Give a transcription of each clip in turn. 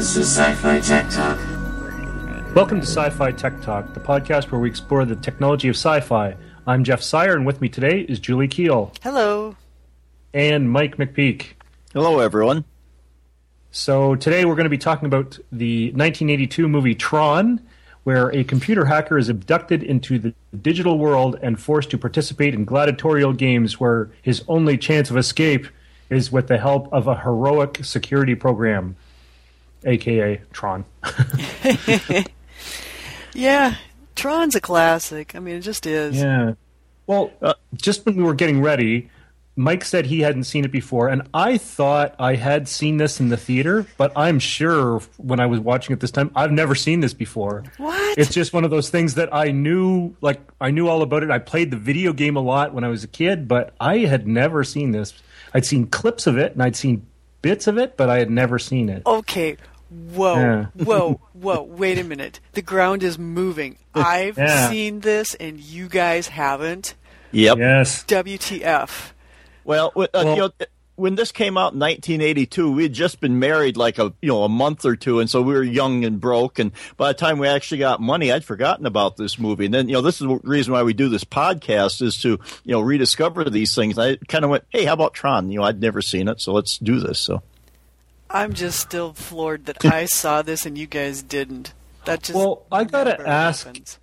This is Sci-Fi Tech Talk. Welcome to Sci-Fi Tech Talk, the podcast where we explore the technology of sci-fi. I'm Jeff Sire, and with me today is Julie Keel. Hello. And Mike McPeak. Hello, everyone. So today we're going to be talking about the 1982 movie Tron, where a computer hacker is abducted into the digital world and forced to participate in gladiatorial games where his only chance of escape is with the help of a heroic security program, a.k.a. Tron. Yeah, Tron's a classic. I mean, it just is. Yeah. Well, just when we were getting ready, Mike said he hadn't seen it before, and I thought I had seen this in the theater, but I'm sure when I was watching it this time, I've never seen this before. What? It's just one of those things that I knew all about it. I played the video game a lot when I was a kid, but I had never seen this. I'd seen clips of it, and I'd seen bits of it, but I had never seen it. Okay. Whoa, whoa, wait a minute. The ground is moving. I've seen this, and you guys haven't? Yep. Yes. WTF. Well, when this came out in 1982, we had just been married like a month or two, and so we were young and broke. And by the time we actually got money, I'd forgotten about this movie. And then, this is the reason why we do this podcast, is to rediscover these things. I kind of went, hey, how about Tron? I'd never seen it, so let's do this. So I'm just still floored that I saw this and you guys didn't. That just I gotta ask happens.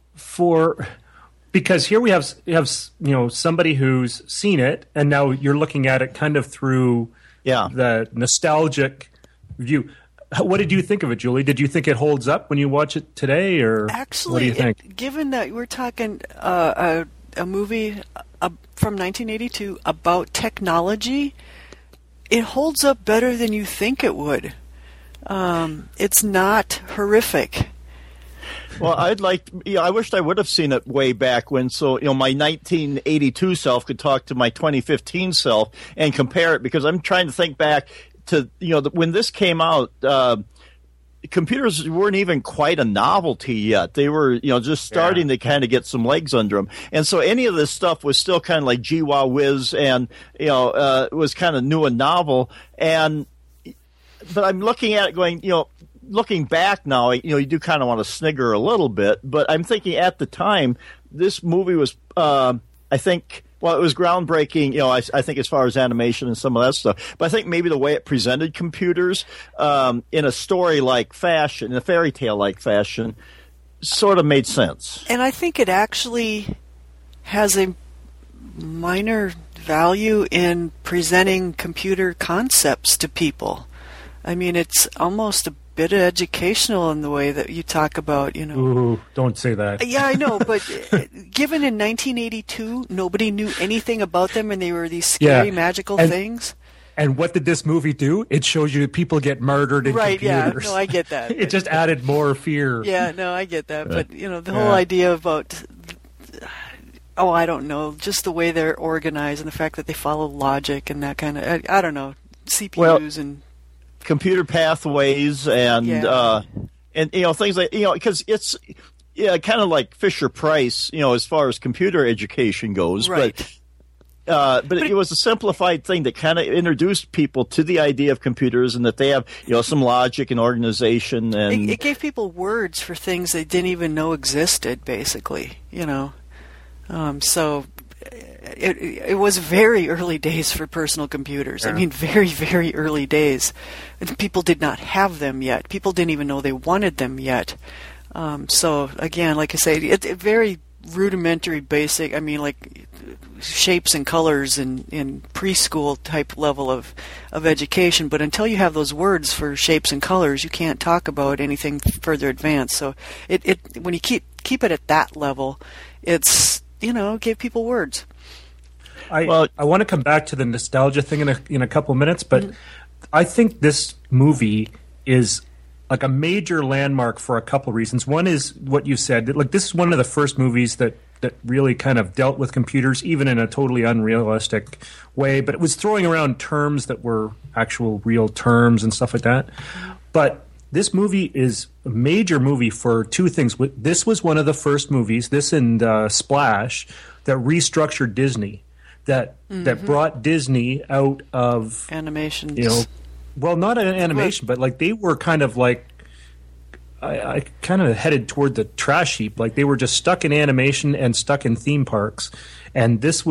Because here we have somebody who's seen it, and now you're looking at it kind of through the nostalgic view. What did you think of it, Julie? Did you think it holds up when you watch it today, or actually, what do you think? Given that we're talking a movie from 1982 about technology, it holds up better than you think it would. It's not horrific. Well, I wished I would have seen it way back when, so my 1982 self could talk to my 2015 self and compare it, because I'm trying to think back to when this came out. Computers weren't even quite a novelty yet. They were just starting to kind of get some legs under them, and so any of this stuff was still kind of like gee whiz whiz, and was kind of new and novel. But I'm looking at it going, looking back now, you do kind of want to snigger a little bit, but I'm thinking at the time, this movie was, I think, well, it was groundbreaking, I think as far as animation and some of that stuff. But I think maybe the way it presented computers in a story-like fashion, in a fairy tale-like fashion, sort of made sense. And I think it actually has a minor value in presenting computer concepts to people. I mean, it's almost a bit educational in the way that you talk about, Ooh, don't say that. Yeah, I know, but given in 1982, nobody knew anything about them, and they were these scary, magical things. And what did this movie do? It shows you people get murdered in computers. Right, yeah, no, I get that. It just added more fear. Yeah, no, I get that. But, the whole idea about, I don't know, just the way they're organized and the fact that they follow logic and that kind of, I don't know, CPUs and computer pathways and things like because it's kind of like Fisher Price as far as computer education goes, right. But it was a simplified thing that kind of introduced people to the idea of computers and that they have some logic and organization, and it gave people words for things they didn't even know existed, basically. So it was very early days for personal computers. I mean, very, very early days. And people did not have them yet. People didn't even know they wanted them yet. So, again, like I say, it's very rudimentary, basic. I mean, like shapes and colors in preschool type level of education. But until you have those words for shapes and colors, you can't talk about anything further advanced. So it when you keep it at that level, it's give people words. I want to come back to the nostalgia thing in a couple of minutes, but I think this movie is like a major landmark for a couple of reasons. One is what you said. Like, this is one of the first movies that really kind of dealt with computers, even in a totally unrealistic way, but it was throwing around terms that were actual real terms and stuff like that. But this movie is a major movie for two things. This was one of the first movies, this and Splash, that restructured Disney. That brought Disney out of animation. Well, not an animation, but like they were kind of like I kind of headed toward the trash heap. Like they were just stuck in animation and stuck in theme parks, and this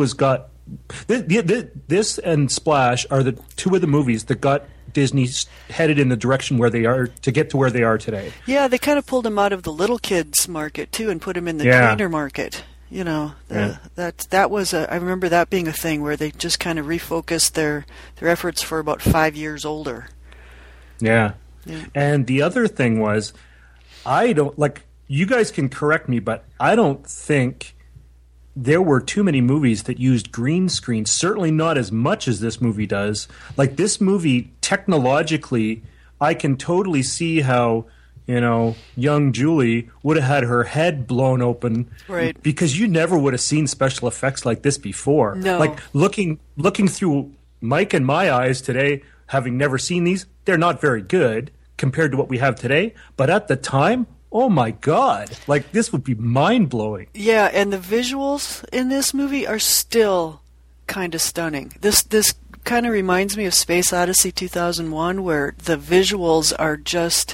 and Splash are the two of the movies that got Disney headed in the direction where they are to get to where they are today. Yeah, they kind of pulled them out of the little kids market too and put them in the trainer market. You know, that was I remember that being a thing where they just kind of refocused their efforts for about 5 years older. Yeah. And the other thing was, I don't, like, you guys can correct me, but I don't think there were too many movies that used green screen, certainly not as much as this movie does. Like, this movie, technologically, I can totally see how, you know, young Julie would have had her head blown open. Right. Because you never would have seen special effects like this before. No. Like, looking through Mike and my eyes today, having never seen these, they're not very good compared to what we have today. But at the time, oh my God, like this would be mind-blowing. Yeah, and the visuals in this movie are still kind of stunning. This kind of reminds me of Space Odyssey 2001, where the visuals are just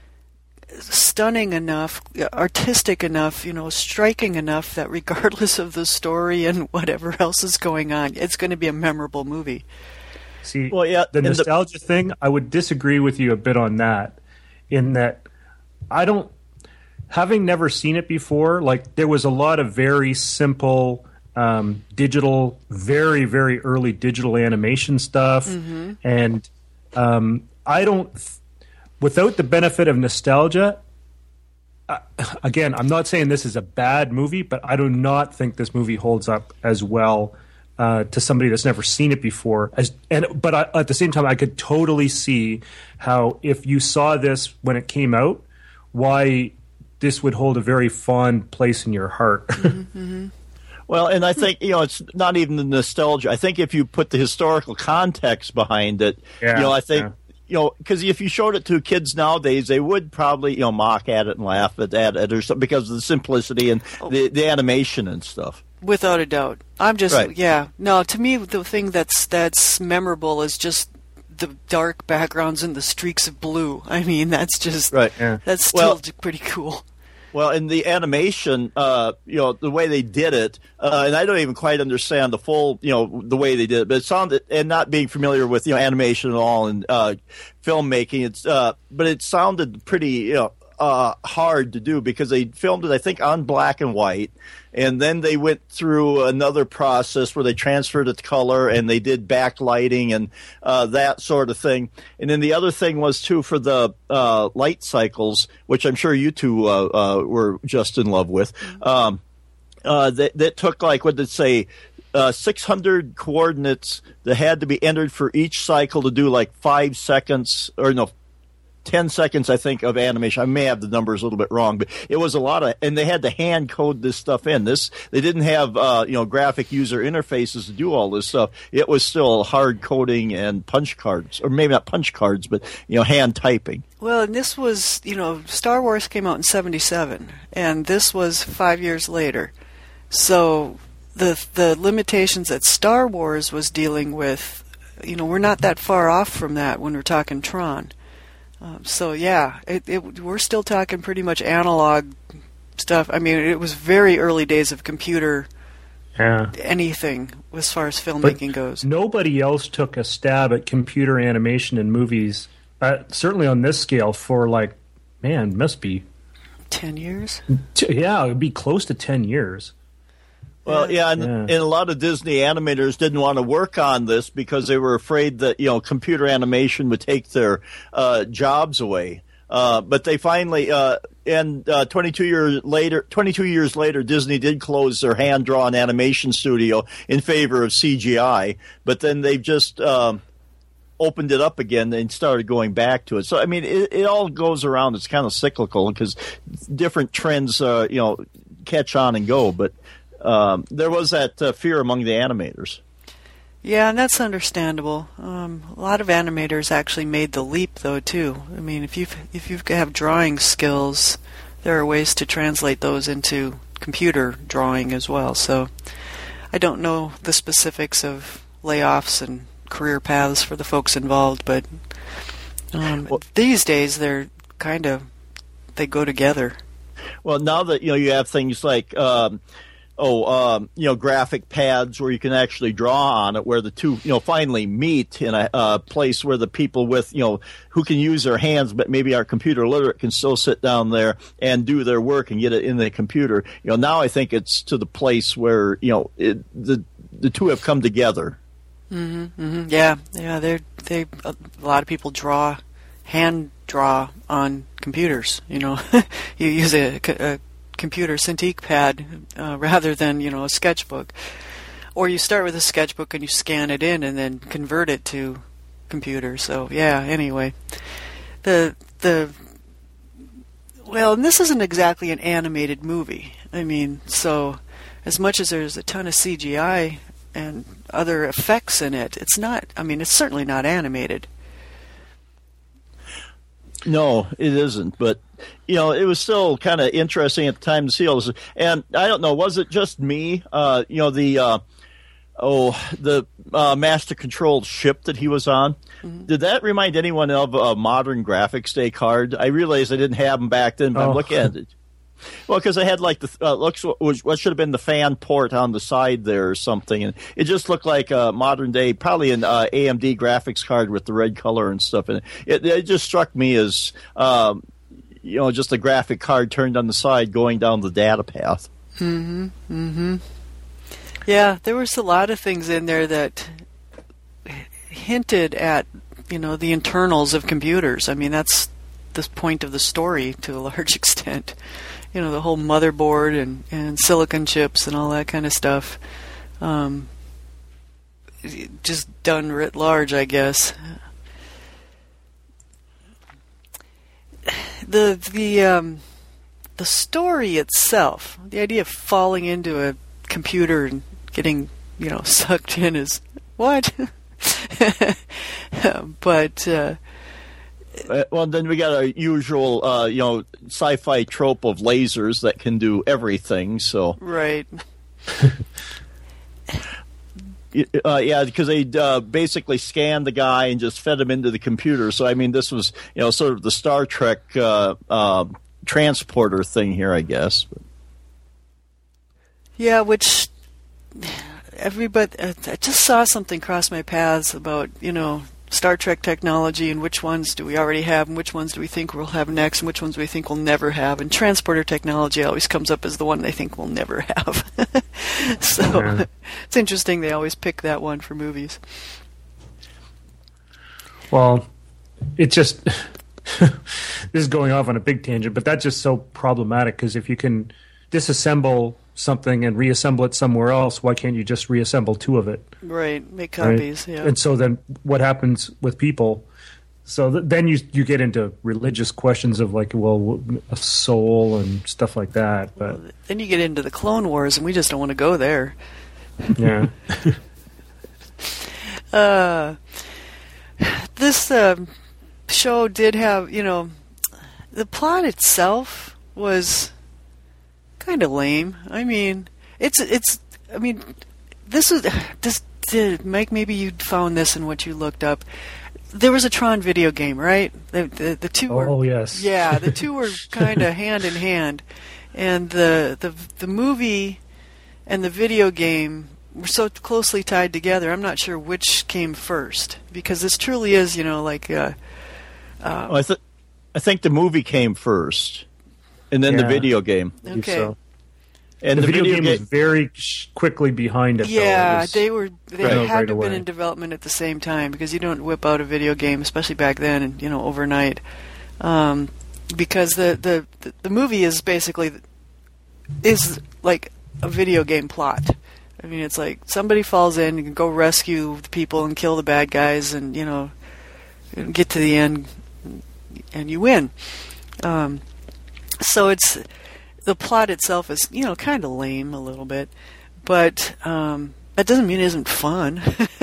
stunning enough, artistic enough, you know, striking enough that regardless of the story and whatever else is going on, it's going to be a memorable movie. See, well, yeah, the nostalgia thing, I would disagree with you a bit on that, in that I don't, having never seen it before, like there was a lot of very simple digital, very, very early digital animation stuff. Mm-hmm. And I don't, without the benefit of nostalgia, again, I'm not saying this is a bad movie, but I do not think this movie holds up as well to somebody that's never seen it before. But at the same time, I could totally see how if you saw this when it came out, why this would hold a very fond place in your heart. Mm-hmm. Well, and I think, you know, it's not even the nostalgia. I think if you put the historical context behind it, you know, I think, you know, because if you showed it to kids nowadays, they would probably, you know, mock at it and laugh at it or something because of the simplicity and the animation and stuff. Without a doubt. I'm just, no, to me, the thing that's memorable is just the dark backgrounds and the streaks of blue. I mean, that's just, that's still pretty cool. Well, in the animation, you know, the way they did it, and I don't even quite understand the full, you know, the way they did it, but it sounded, and not being familiar with, you know, animation at all and filmmaking, but it sounded pretty, you know, hard to do because they filmed it, I think, on black and white, and then they went through another process where they transferred it to color and they did backlighting and that sort of thing. And then the other thing was, too, for the light cycles, which I'm sure you two were just in love with, that took, like, what did it say, 600 coordinates that had to be entered for each cycle to do, like, 5 seconds, or no, 10 seconds, I think, of animation. I may have the numbers a little bit wrong, but it was a lot of, and they had to hand code this stuff in. They didn't have, you know, graphic user interfaces to do all this stuff. It was still hard coding and punch cards, or maybe not punch cards, but, you know, hand typing. Well, and this was, you know, Star Wars came out in 1977, and this was 5 years later. So the limitations that Star Wars was dealing with, you know, we're not that far off from that when we're talking Tron. So yeah, we're still talking pretty much analog stuff. I mean, it was very early days of computer anything as far as filmmaking goes. Nobody else took a stab at computer animation in movies, certainly on this scale, for like, man, must be 10 years? Yeah, it would be close to 10 years. Well, and a lot of Disney animators didn't want to work on this because they were afraid that, you know, computer animation would take their jobs away. But they finally, 22 years later, Disney did close their hand-drawn animation studio in favor of CGI. But then they've just opened it up again and started going back to it. So, I mean, it all goes around. It's kind of cyclical because different trends, you know, catch on and go. But there was that fear among the animators. Yeah, and that's understandable. A lot of animators actually made the leap, though, too. I mean, if you have drawing skills, there are ways to translate those into computer drawing as well. So I don't know the specifics of layoffs and career paths for the folks involved, but these days they're kind of they go together. Well, now that you have things like graphic pads where you can actually draw on it, where the two finally meet in a place where the people with who can use their hands but maybe are computer literate can still sit down there and do their work and get it in the computer. Now I think it's to the place where the two have come together. Yeah. They a lot of people hand draw on computers. You use a computer Cintiq pad rather than a sketchbook, or you start with a sketchbook and you scan it in and then convert it to computer. So yeah. Anyway, and this isn't exactly an animated movie. I mean, so as much as there's a ton of CGI and other effects in it, it's not. I mean, it's certainly not animated. No, it isn't. But it was still kind of interesting at the time to see all this. And I don't know, was it just me? The master controlled ship that he was on. Mm-hmm. Did that remind anyone of a modern graphics day card? I realized I didn't have them back then, but I'm looking at it. Well, because I had like what should have been the fan port on the side there or something, and it just looked like a modern day, probably an AMD graphics card with the red color and stuff. And it just struck me as just a graphic card turned on the side going down the data path. Yeah, there was a lot of things in there that hinted at the internals of computers. I mean, that's the point of the story to a large extent. The whole motherboard and silicon chips and all that kind of stuff. Just done writ large, I guess. The story itself, the idea of falling into a computer and getting sucked in is what? But well, then we got our usual sci-fi trope of lasers that can do everything. So right. Yeah, because they basically scanned the guy and just fed him into the computer. So I mean, this was sort of the Star Trek transporter thing here, I guess. Yeah, which everybody, I just saw something cross my paths about Star Trek technology and which ones do we already have and which ones do we think we'll have next and which ones we think we'll never have. And transporter technology always comes up as the one they think we'll never have. So It's interesting they always pick that one for movies. Well, it just this is going off on a big tangent, but that's just so problematic because if you can disassemble something and reassemble it somewhere else, why can't you just reassemble two of it? Right, make copies, right? Yeah. And so then what happens with people? So then you get into religious questions of like, well, a soul and stuff like that. But well, then you get into the Clone Wars, and we just don't want to go there. Yeah. This show did have, the plot itself was kind of lame. I mean, Mike, maybe you found this in what you looked up. There was a Tron video game, right? The two were. Oh yes. Yeah, the two were kind of hand in hand, and the movie and the video game were so closely tied together. I'm not sure which came first because this truly is, I think the movie came first, and then the video game. Okay. So. And the video game was very quickly behind it. Yeah, though. they had to have been in development at the same time because you don't whip out a video game, especially back then, and overnight. Because the movie is basically like a video game plot. I mean, it's like somebody falls in, you can go rescue the people and kill the bad guys, and get to the end, and you win. So it's. The plot itself is, kind of lame a little bit, but that doesn't mean it isn't fun.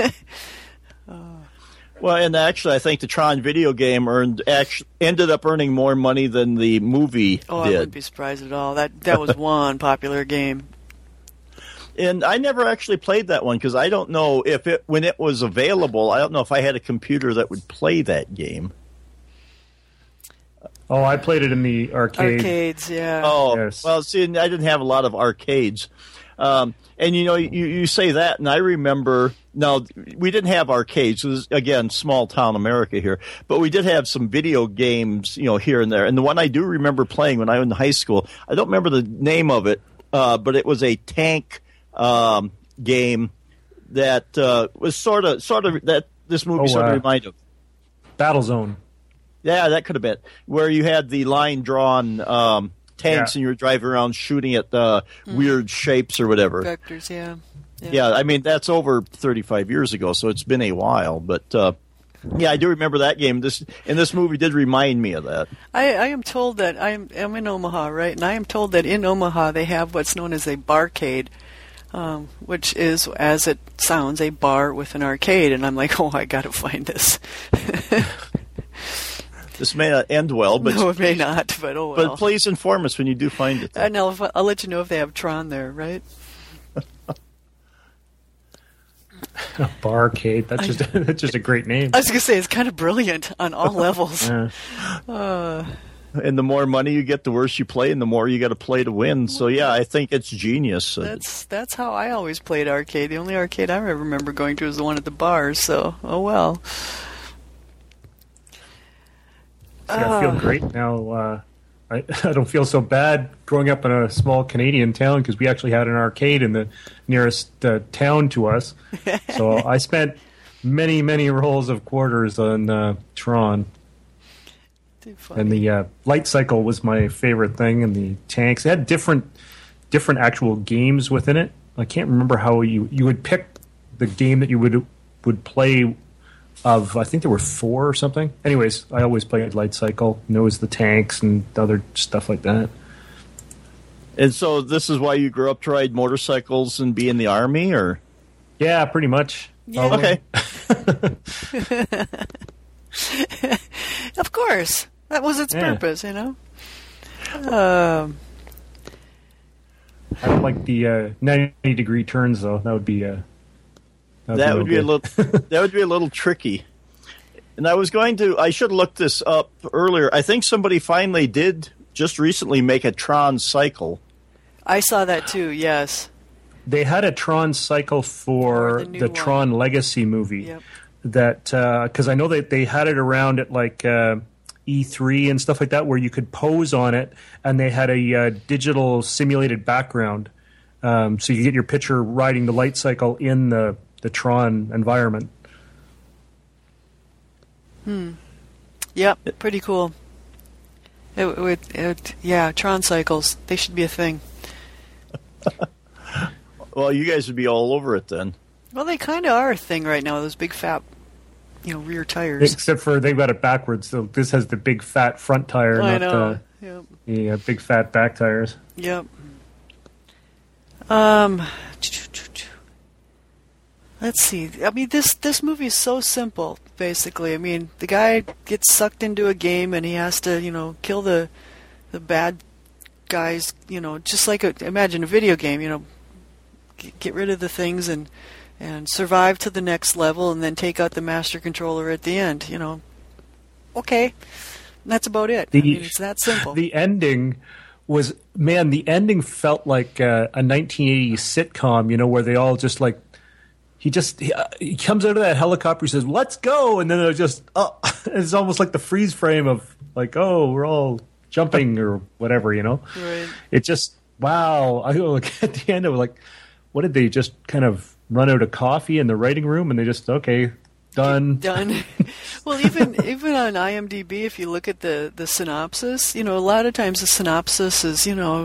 Well, and actually, I think the Tron video game ended up earning more money than the movie did. I wouldn't be surprised at all. That was one popular game. And I never actually played that one because I don't know when it was available, I don't know if I had a computer that would play that game. Oh, I played it in the arcade. Arcades, yeah. Oh, yes. Well, see, I didn't have a lot of arcades. And, you say that, and I remember, now, we didn't have arcades. It was, again, small-town America here. But we did have some video games, here and there. And the one I do remember playing when I was in high school, I don't remember the name of it, but it was a tank game that was sort of that this movie sort of reminded of. Battlezone. Yeah, that could have been where you had the line-drawn tanks and you were driving around shooting at weird shapes or whatever. Vectors, yeah. Yeah, I mean, that's over 35 years ago, so it's been a while. But, I do remember that game. This movie did remind me of that. I am told that I'm in Omaha, right? And I am told that in Omaha they have what's known as a barcade, which is, as it sounds, a bar with an arcade. And I'm like, oh, I got to find this. This may not end well, but no, it may not. But oh well. But please inform us when you do find it. And I'll let you know if they have Tron there, right? Barcade. That's just a great name. I was going to say it's kind of brilliant on all levels. And the more money you get, the worse you play, and the more you got to play to win. So yeah, I think it's genius. That's how I always played arcade. The only arcade I remember going to was the one at the bars. So oh well. I feel great now. I don't feel so bad growing up in a small Canadian town because we actually had an arcade in the nearest town to us. So I spent many, many rolls of quarters on Tron. And the light cycle was my favorite thing, and the tanks. It had different actual games within it. I can't remember how you would pick the game that you would play. I think there were 4 or something. Anyways, I always played light cycle. And there was the tanks and other stuff like that. And so this is why you grew up to ride motorcycles and be in the Army, or? Yeah, pretty much. Yeah. Okay. Of course. That was its purpose, I Um, don't like the 90-degree turns, though. That would be that would be a little tricky. And I should have looked this up earlier. I think somebody finally did just recently make a Tron cycle. I saw that too, yes. They had a Tron cycle for the Tron Legacy movie. Yep. That because I know that they had it around at like E3 and stuff like that, where you could pose on it, and they had a digital simulated background, so you get your picture riding the light cycle in the Tron environment. Yep, pretty cool. Tron cycles, they should be a thing. Well, you guys would be all over it then. Well, they kind of are a thing right now, those big fat, rear tires. Except for they've got it backwards. So this has the big fat front tire, not the big fat back tires. Yep. Let's see. I mean, this movie is so simple, basically. I mean, the guy gets sucked into a game and he has to, kill the bad guys, just like imagine a video game, get rid of the things and survive to the next level and then take out the master controller at the end, Okay. And that's about it. It's that simple. The ending was, the ending felt like a 1980s sitcom, where they all just like, he comes out of that helicopter, he says, "Let's go," and then it's almost like the freeze frame of like, oh, we're all jumping or whatever, Right. It just, wow. I look at the end, it was like, what did they just kind of run out of coffee in the writing room and they just, okay, done. Well, even on IMDb, if you look at the synopsis, a lot of times the synopsis is,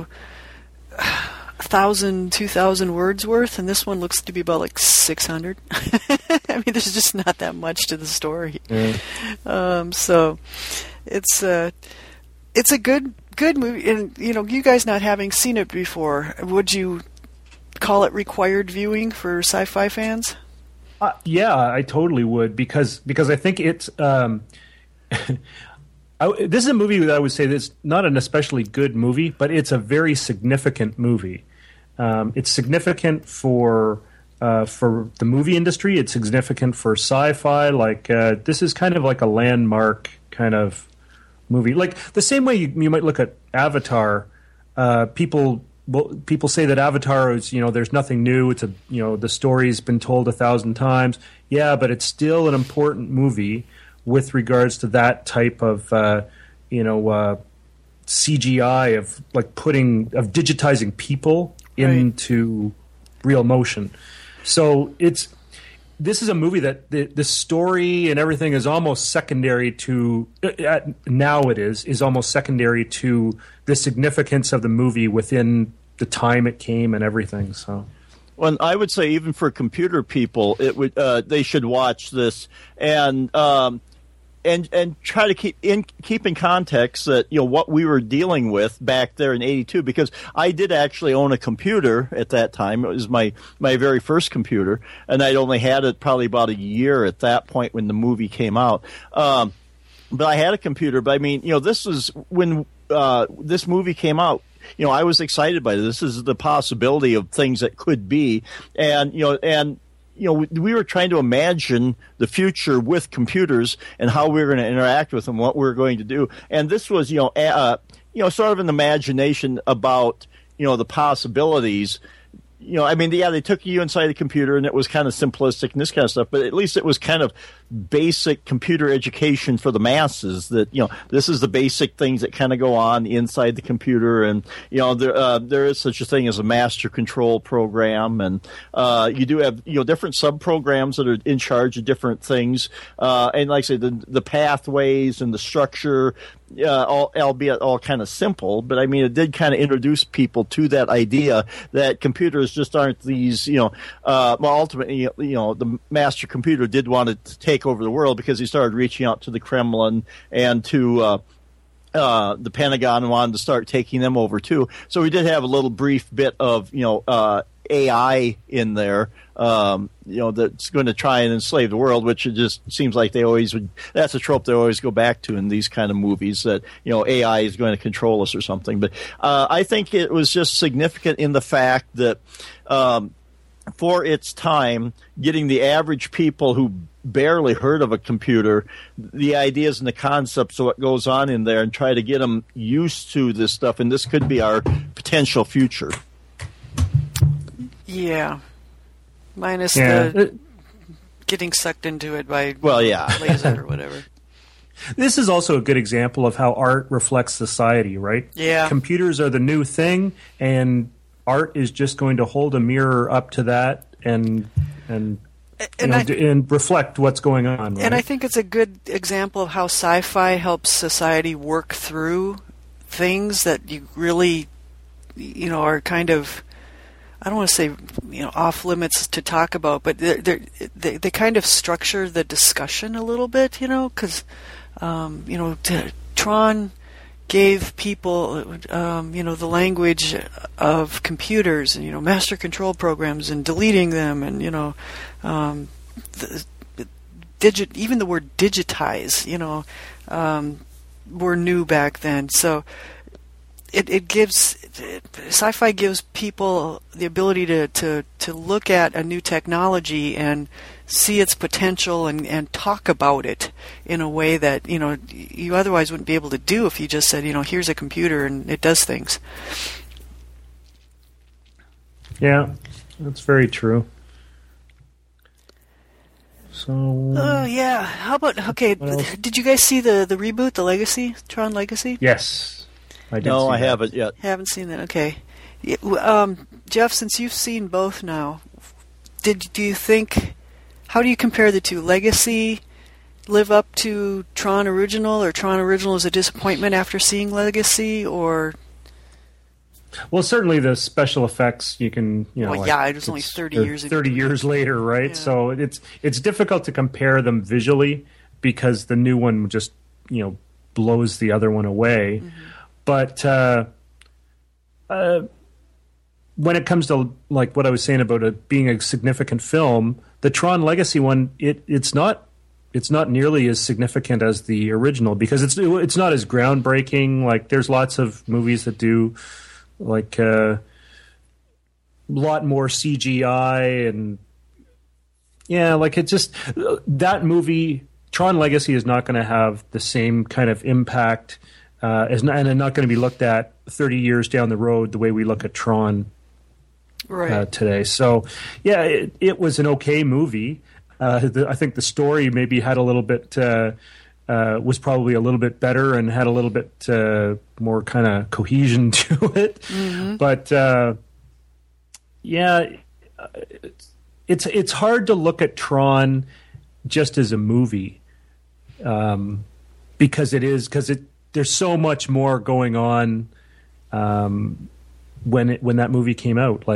1,000, 2,000 words worth, and this one looks to be about like 600. I mean, there's just not that much to the story. Yeah. So it's a good movie, and you guys not having seen it before, would you call it required viewing for sci-fi fans? Yeah, I totally would because I think it's. This is a movie that I would say that's not an especially good movie, but it's a very significant movie. It's significant for the movie industry. It's significant for sci-fi. Like this is kind of like a landmark kind of movie. Like the same way you might look at Avatar. People say that Avatar is, there's nothing new. It's the story's been told 1,000 times. Yeah, but it's still an important movie with regards to that type of CGI of digitizing people into real motion. So this is a movie that the story and everything is almost secondary to now. It is almost secondary to the significance of the movie within the time it came and everything. So. Well, I would say even for computer people, they should watch this and try to keep in context that what we were dealing with back there in '82, because I did actually own a computer at that time. It was my very first computer, and I'd only had it probably about a year at that point when the movie came out. But I had a computer. But I mean, this is when this movie came out. I was excited by this. This is the possibility of things that could be, and we were trying to imagine the future with computers and how we were going to interact with them, what we were going to do. And this was, sort of an imagination about, the possibilities. They took you inside the computer and it was kind of simplistic and this kind of stuff, but at least it was kind of basic computer education for the masses that, this is the basic things that kind of go on inside the computer. And, there is such a thing as a master control program. And you do have, different sub-programs that are in charge of different things. And like I say, the pathways and the structure, albeit all kind of simple, but I mean, it did kind of introduce people to that idea that computers just aren't these, ultimately, the master computer did want to take over the world because he started reaching out to the Kremlin and to the Pentagon and wanted to start taking them over too. So we did have a little brief bit of, AI in there, that's going to try and enslave the world, which it just seems like they always would. That's a trope they always go back to in these kind of movies, that, AI is going to control us or something. But I think it was just significant in the fact that for its time, getting the average people who barely heard of a computer, the ideas and the concepts of what goes on in there, and try to get them used to this stuff. And this could be our potential future. Yeah. Minus the getting sucked into it by laser or whatever. This is also a good example of how art reflects society, right? Yeah. Computers are the new thing, and art is just going to hold a mirror up to that and reflect what's going on. Right? And I think it's a good example of how sci-fi helps society work through things that you really, are kind of, I don't want to say, off limits to talk about, but they kind of structure the discussion a little bit, because, Tron gave people, the language of computers and, master control programs and deleting them and, even the word digitize, were new back then. So sci-fi gives people the ability to look at a new technology and see its potential and talk about it in a way that, you otherwise wouldn't be able to do if you just said, here's a computer and it does things. Yeah, that's very true. So. Oh, yeah. How about, did you guys see the reboot, the Legacy, Tron Legacy? Yes. I haven't yet. Haven't seen that. Okay. Jeff, since you've seen both now, do you think, how do you compare the two? Legacy live up to Tron Original, or Tron Original is a disappointment after seeing Legacy, or? Well, certainly the special effects you can, it was only 30 years ago. 30 years later, right? Yeah. So it's difficult to compare them visually because the new one just, blows the other one away. Mm-hmm. But when it comes to like what I was saying about it being a significant film, the Tron Legacy one, it's not nearly as significant as the original because it's not as groundbreaking. Like there's lots of movies that do like a lot more CGI and like it just that movie Tron Legacy is not going to have the same kind of impact, and not going to be looked at 30 years down the road the way we look at Tron today. So, yeah, it was an okay movie. I think the story maybe had a little bit was probably a little bit better and had a little bit more kind of cohesion to it. Mm-hmm. But it's hard to look at Tron just as a movie because there's so much more going on when that movie came out.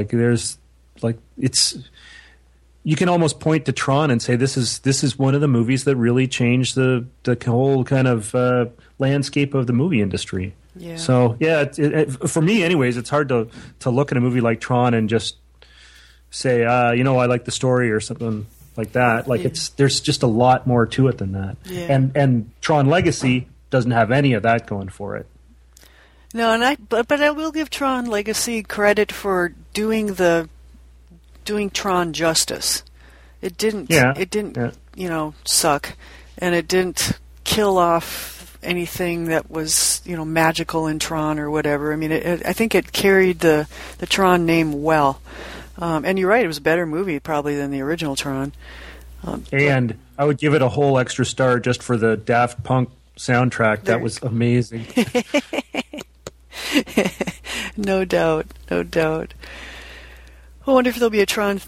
You can almost point to Tron and say this is one of the movies that really changed the whole kind of landscape of the movie industry. Yeah. So for me, anyways, it's hard to look at a movie like Tron and just say, I like the story or something like that. There's just a lot more to it than that. Yeah. And Tron Legacy doesn't have any of that going for it. No, but I will give Tron Legacy credit for doing Tron justice. It didn't suck, and it didn't kill off anything that was magical in Tron or whatever. I mean, I think it carried the Tron name well. And you're right, it was a better movie probably than the original Tron. And I would give it a whole extra star just for the Daft Punk soundtrack. That was amazing. No doubt. I wonder if there'll be a Tron,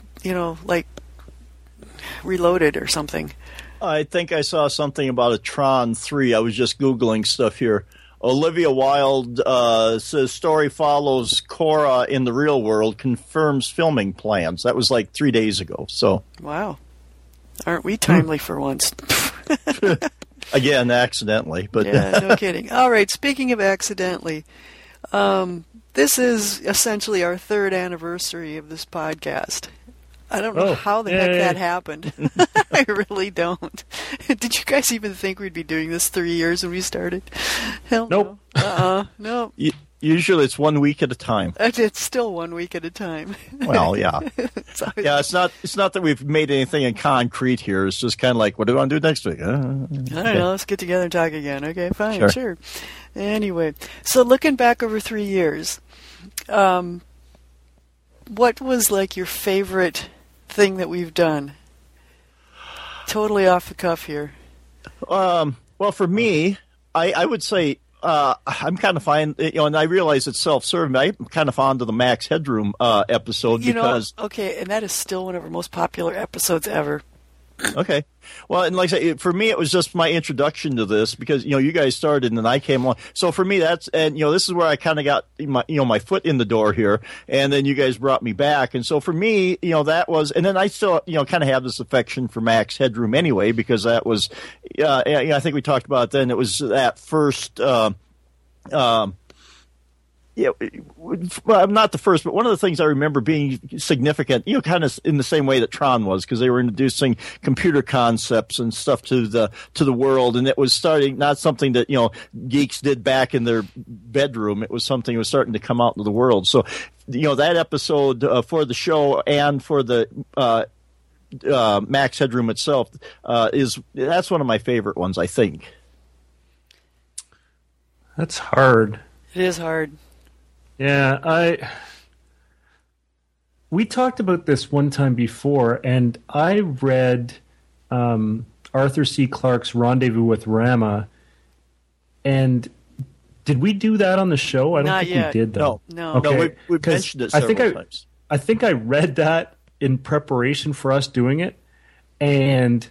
Reloaded or something. I think I saw something about a Tron 3. I was just Googling stuff here. Olivia Wilde says story follows Cora in the real world, confirms filming plans. That was like 3 days ago. So wow. Aren't we timely for once? Again, accidentally. But yeah, no kidding. All right, speaking of accidentally, this is essentially our 3rd anniversary of this podcast. I don't know how the heck that happened. I really don't. Did you guys even think we'd be doing this 3 years when we started? Hell nope. No. No. Usually it's 1 week at a time. It's still 1 week at a time. Well, yeah. It's not that we've made anything in concrete here. It's just kind of like, what do we want to do next week? I don't know. Let's get together and talk again. Okay, fine, sure. Anyway, so looking back over 3 years, what was like your favorite thing that we've done? Totally off the cuff here. Well, for me, I would say I'm kind of fine, and I realize it's self-serving. I'm kind of fond of the Max Headroom episode because and that is still one of our most popular episodes ever. Okay. Well, and like I say, for me, it was just my introduction to this because, you guys started and then I came along. So for me, this is where I kind of got my foot in the door here. And then you guys brought me back. And so for me, that was, and then I still, kind of have this affection for Max Headroom anyway, because that was, I think we talked about it then. It was that first, well, not the first, but one of the things I remember being significant, kind of in the same way that Tron was, because they were introducing computer concepts and stuff to the world, and it was starting not something that geeks did back in their bedroom. It was something that was starting to come out into the world. So, that episode for the show and for the Max Headroom itself that's one of my favorite ones, I think. That's hard. It is hard. Yeah, we talked about this one time before, and I read Arthur C. Clarke's Rendezvous with Rama, and did we do that on the show? I don't think we did, though. No. Okay. No, we've mentioned it several times. I think I read that in preparation for us doing it, and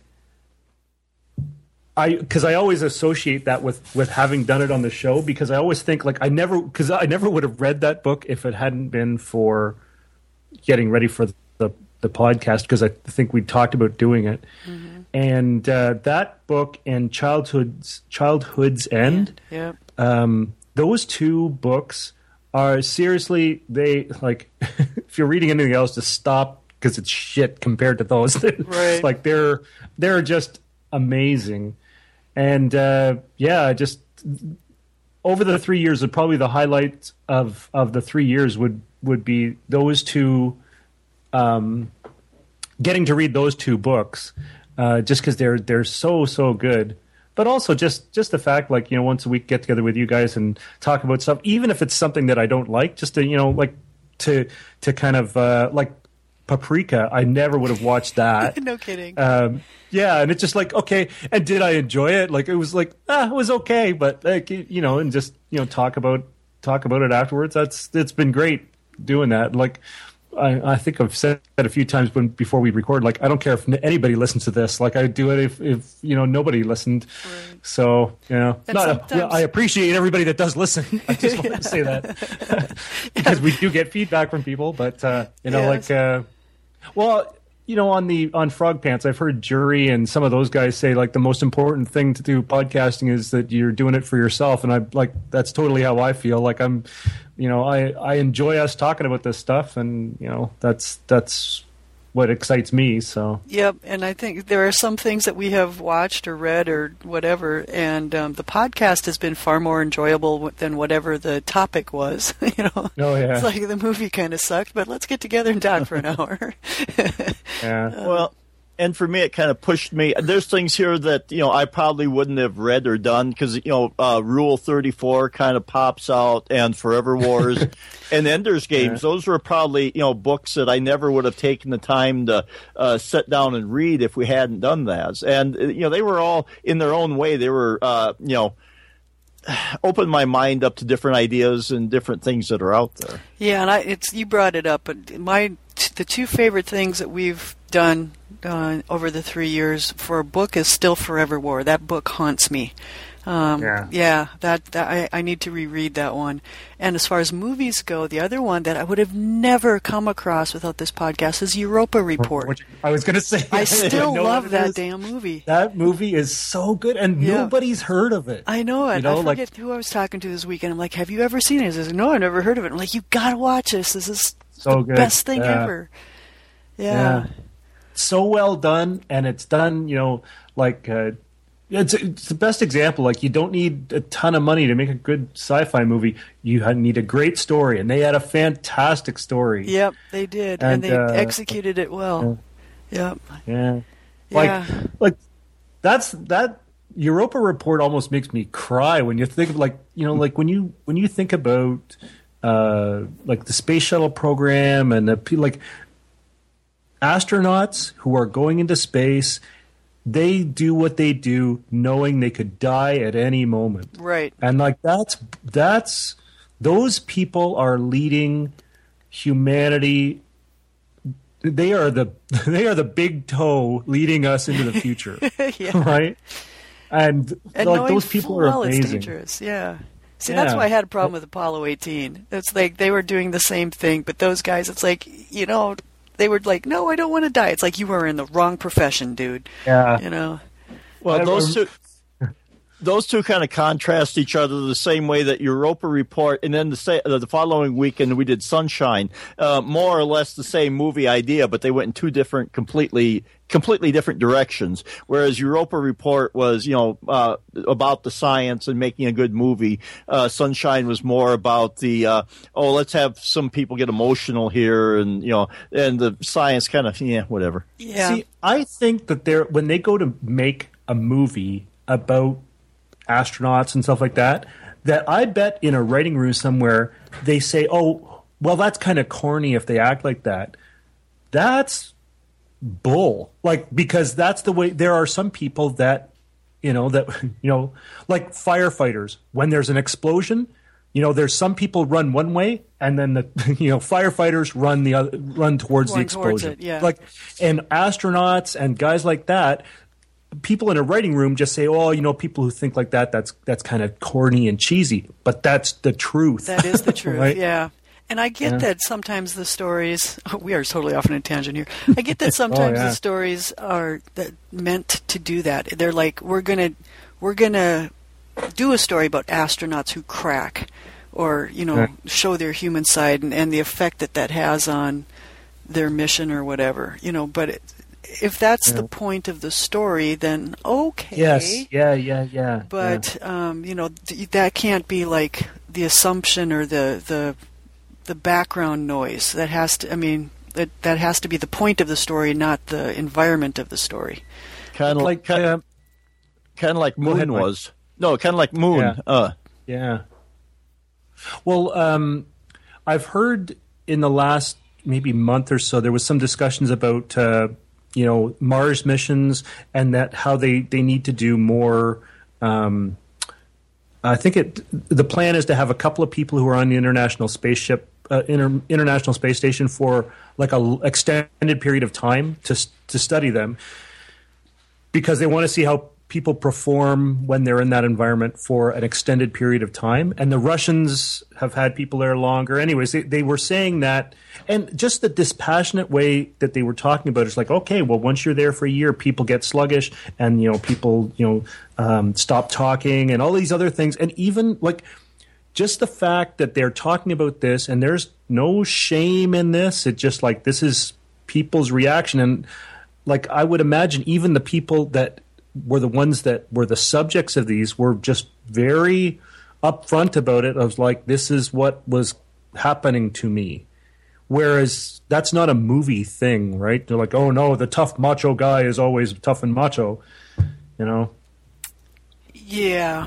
because I always associate that with having done it on the show, because I always think I never would have read that book if it hadn't been for getting ready for the podcast, because I think we talked about doing it. Mm-hmm. And that book and Childhood's End, those two books are seriously, they if you're reading anything else, just stop, because it's shit compared to those. Right. They're just amazing. And just over the 3 years, probably the highlight of the 3 years would be those two, getting to read those two books, just because they're so good. But also just the fact, like, once a week get together with you guys and talk about stuff, even if it's something that I don't like, just to like to kind of like Paprika. I never would have watched that. No kidding. Yeah, and it's just like, okay, and did I enjoy it? Like, it was like, it was okay, but like, and just talk about it afterwards. It's been great doing that. Like, I think I've said that a few times before we record. Like, I don't care if anybody listens to this. Like, I do it if nobody listened. Right. So I appreciate everybody that does listen. I just wanted to say that because we do get feedback from people. But on Frog Pants, I've heard Jury and some of those guys say, like, the most important thing to do podcasting is that you're doing it for yourself. And that's totally how I feel. Like, I'm, I enjoy us talking about this stuff, and that's what excites me. So yep, and I think there are some things that we have watched or read or whatever, and the podcast has bing far more enjoyable than whatever the topic was. Oh yeah, it's like the movie kind of sucked, but let's get together and talk for an hour. Yeah. Well, and for me, it kind of pushed me. There's things here that I probably wouldn't have read or done because Rule 34 kind of pops out, and Forever Wars, and Ender's Games. Those were probably books that I never would have taken the time to sit down and read if we hadn't done that. And they were all in their own way. They were opened my mind up to different ideas and different things that are out there. Yeah, and you brought it up, but the two favorite things that we've done over the 3 years for a book is still Forever War. That book haunts me. That I need to reread that one. And as far as movies go, the other one that I would have never come across without this podcast is Europa Report. I was going to say, I still love that damn movie. That movie is so good, and nobody's heard of it. I know it. I forget who I was talking to this weekend. I'm like, have you ever seen it? He says, no, I've never heard of it. I'm like, you got to watch this. This is so the good. Best thing ever. Yeah. So well done, and it's done, it's the best example. Like, you don't need a ton of money to make a good sci-fi movie. You need a great story, and they had a fantastic story. Yep, they did, and they executed it well. Yep. Yeah. Like that Europa Report almost makes me cry when you think of like when you think about like the space shuttle program and the astronauts who are going into space. They do what they do knowing they could die at any moment. Right. And like that's those people are leading humanity. They are the big toe leading us into the future. Right? And like those people are amazing. It's dangerous. Yeah. See, that's why I had a problem with Apollo 18. It's like they were doing the same thing, but those guys, it's like, they were like, no, I don't want to die. It's like you were in the wrong profession, dude. Yeah. Well, those two kind of contrast each other the same way that Europa Report and then the following weekend we did Sunshine, more or less the same movie idea, but they went in two different, completely different directions. Whereas Europa Report was, about the science and making a good movie. Sunshine was more about the, let's have some people get emotional here, and and the science kind of, whatever. Yeah. See, I think that when they go to make a movie about astronauts and stuff like that I bet in a writing room somewhere they say, oh, well, that's kind of corny if they act like that. That's bull. Like, because that's the way. There are some people that like firefighters, when there's an explosion, there's some people run one way and then the firefighters run towards the explosion. Like, and astronauts and guys like that, people in a writing room just say, oh, people who think like that's kind of corny and cheesy, but that's the truth. That is the truth. Right? Yeah. And I get that sometimes the stories, we are totally off on a tangent here. I get that sometimes the stories are meant to do that. They're like, we're going to do a story about astronauts who crack or, show their human side and the effect that has on their mission or whatever, but if that's the point of the story, then okay. Yes. Yeah. But that can't be like the assumption or the background noise. That has to. I mean, that has to be the point of the story, not the environment of the story. kind of like Moon was. No, kind of like Moon. Yeah. Well, I've heard in the last maybe month or so there was some discussions about Mars missions and that how they need to do more. I think the plan is to have a couple of people who are on the International Space Station for like a extended period of time to study them, because they want to see how people perform when they're in that environment for an extended period of time. And the Russians have had people there longer. Anyways, they were saying that, and just the dispassionate way that they were talking about it, it's like, okay, well, once you're there for a year, people get sluggish, and people stop talking, and all these other things, and even like just the fact that they're talking about this, and there's no shame in this. It's just like this is people's reaction, and like I would imagine even the people that were the ones that were the subjects of these were just very upfront about it. I was like, this is what was happening to me. Whereas that's not a movie thing, right? They're like, oh no, the tough macho guy is always tough and macho, Yeah.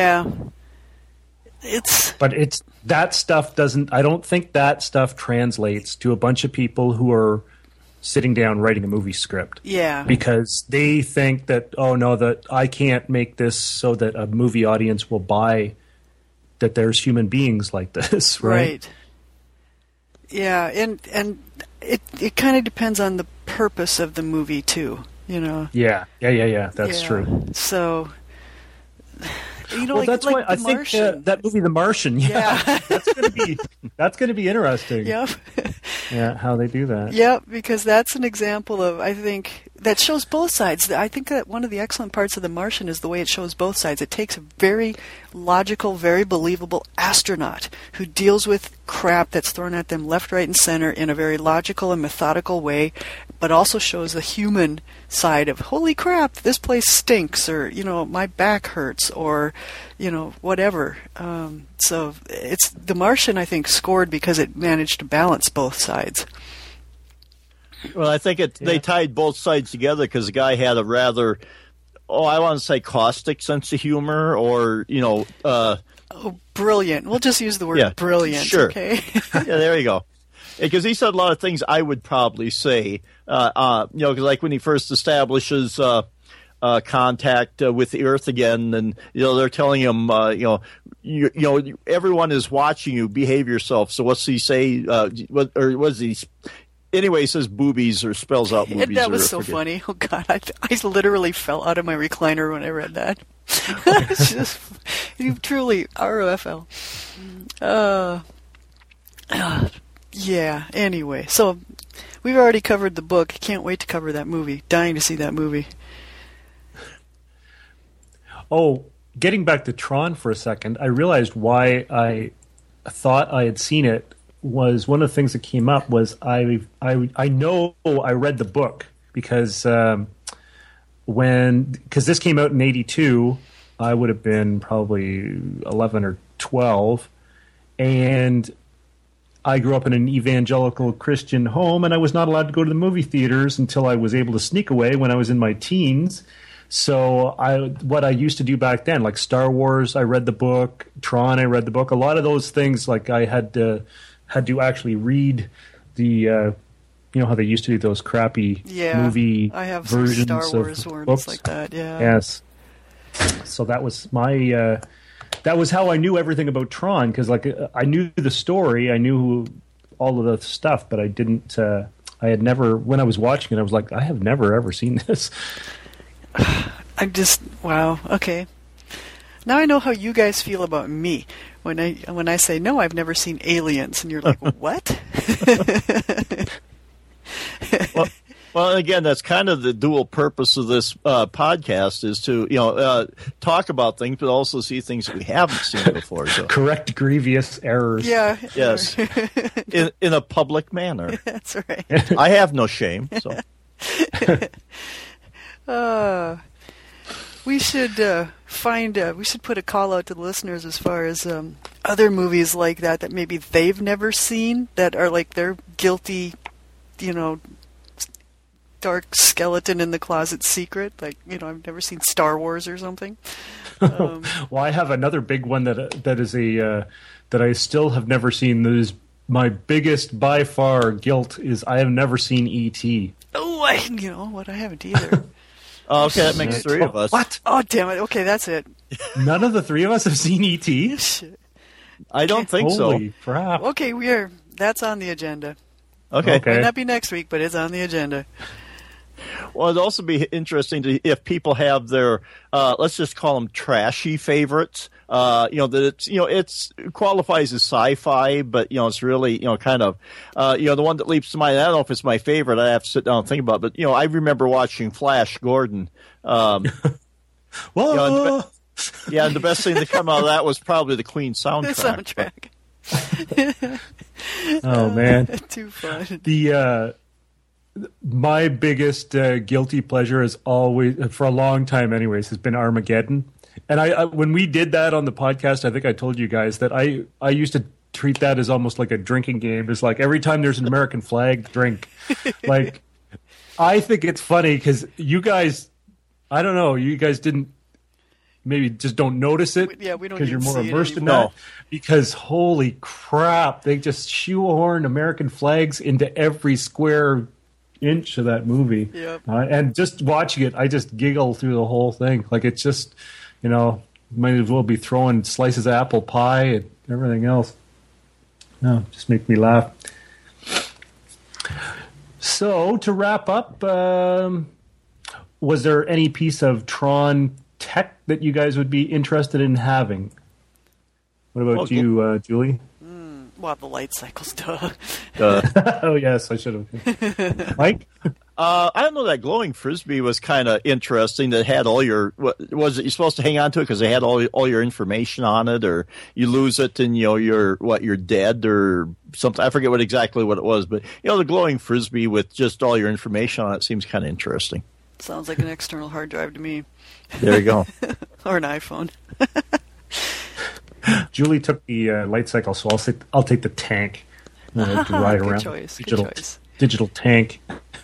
But that stuff I don't think that stuff translates to a bunch of people who are sitting down writing a movie script. Yeah. Because they think that, oh no, that I can't make this so that a movie audience will buy that there's human beings like this, right? Yeah, and it kind of depends on the purpose of the movie too, Yeah. That's true. So that's why I think that movie, The Martian, that's going to be interesting. Yep. Yeah, how they do that. Yeah, because that's an example of, I think, that shows both sides. I think that one of the excellent parts of The Martian is the way it shows both sides. It takes a very logical, very believable astronaut who deals with crap that's thrown at them left, right, and center in a very logical and methodical way, but also shows the human side of, holy crap, this place stinks, or, my back hurts, or, whatever. So it's The Martian, I think, scored because it managed to balance both sides. Well, I think they tied both sides together because the guy had a rather, I want to say caustic sense of humor, or, brilliant. We'll just use the word brilliant, sure. Okay? Yeah, there you go. Because he said a lot of things I would probably say, because like when he first establishes contact with the Earth again, and they're telling him, everyone is watching you, behave yourself. So what's he say? What does he? Anyway, he says boobies, or spells out boobies. And that was so funny. Oh God, I literally fell out of my recliner when I read that. It's just truly ROFL. Yeah. Anyway, so we've already covered the book. Can't wait to cover that movie. Dying to see that movie. Oh, getting back to Tron for a second, I realized why I thought I had seen it was one of the things that came up was I know I read the book because this came out in 1982, I would have been probably 11 or 12, and I grew up in an evangelical Christian home, and I was not allowed to go to the movie theaters until I was able to sneak away when I was in my teens. So what I used to do back then, like Star Wars, I read the book. Tron, I read the book. A lot of those things, like I had to actually read the, how they used to do those crappy movie I have versions some Star Wars of ones books like that. Yeah. Yes. So that was my. That was how I knew everything about Tron, because like I knew the story, I knew all of the stuff, but I didn't. I had never, when I was watching it, I was like, I have never ever seen this. I'm just wow. Okay. Now I know how you guys feel about me when I say no, I've never seen Aliens, and you're like, what? Well, again, that's kind of the dual purpose of this podcast, is to talk about things, but also see things that we haven't seen before. So. Correct grievous errors. Yeah. Yes. in a public manner. That's right. I have no shame. So. We should we should put a call out to the listeners as far as other movies like that maybe they've never seen, that are like their guilty, dark skeleton in the closet secret. Like, I've never seen Star Wars or something. Well, I have another big one that is that I still have never seen. That is my biggest by far guilt is I have never seen E.T. Oh, I haven't either. Okay, that makes three of us. What? Oh, damn it. Okay, that's it. None of the three of us have seen E.T.? I don't think so. Holy crap. Okay, that's on the agenda. Okay. Might not be next week, but it's on the agenda. Well, it'd also be interesting if people have their, let's just call them trashy favorites. That it qualifies as sci-fi, but it's really kind of the one that leaps to mind. I don't know if it's my favorite. I have to sit down and think about it. But I remember watching Flash Gordon. Whoa. And the best thing to come out of that was probably the Queen soundtrack. The soundtrack. Oh man, too fun. My biggest guilty pleasure is always, for a long time anyways, has been Armageddon. And I when we did that on the podcast, I think I told you guys that I used to treat that as almost like a drinking game. It's like every time there's an American flag, drink. Like, I think it's funny because you guys, I don't know, you guys didn't, maybe just don't notice it. Yeah, we don't because you're more see immersed in that. Because holy crap, they just shoehorn American flags into every square inch of that movie. Yep. And just watching it, I just giggle through the whole thing. Like, it's just, might as well be throwing slices of apple pie and everything else. No, just make me laugh. So, to wrap up, was there any piece of Tron tech that you guys would be interested in having? What about you, Julie? Well, the light cycles, duh. Oh, yes, I should have. Mike? I don't know, that glowing frisbee was kind of interesting. That had all your, was it, you're supposed to hang on to it because they had all your information on it, or you lose it and you're dead or something. I forget exactly what it was, but the glowing frisbee with just all your information on it seems kind of interesting. Sounds like an external hard drive to me. There you go. Or an iPhone. Julie took the light cycle, so I'll take the tank. To ride around. Choice. Digital tank.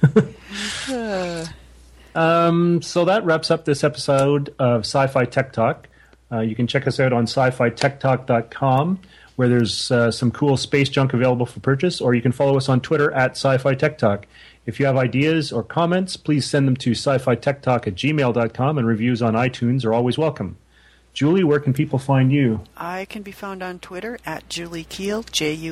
So that wraps up this episode of Sci-Fi Tech Talk. You can check us out on sci-fi-tech-talk.com, where there's some cool space junk available for purchase, or you can follow us on Twitter at Sci-Fi Tech Talk. If you have ideas or comments, please send them to sci-fi-tech-talk@gmail.com, and reviews on iTunes are always welcome. Julie, where can people find you? I can be found on Twitter at Julie Kuehl,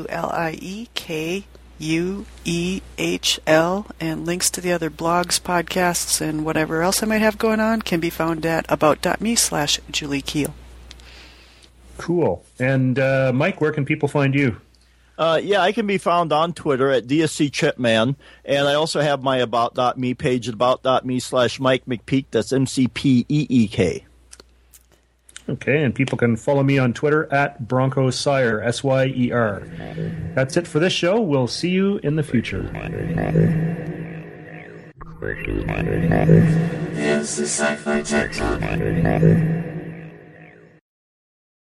JuliEKuehl, and links to the other blogs, podcasts, and whatever else I might have going on can be found at about.me/Julie Kuehl. Cool. And Mike, where can people find you? I can be found on Twitter at DSC Chipman, and I also have my about.me page at about.me/Mike McPeak. That's MCPEEK. Okay, and people can follow me on Twitter at Bronco Sire, SYER. That's it for this show. We'll see you in the future. It's the Sci-Fi Tech Talk.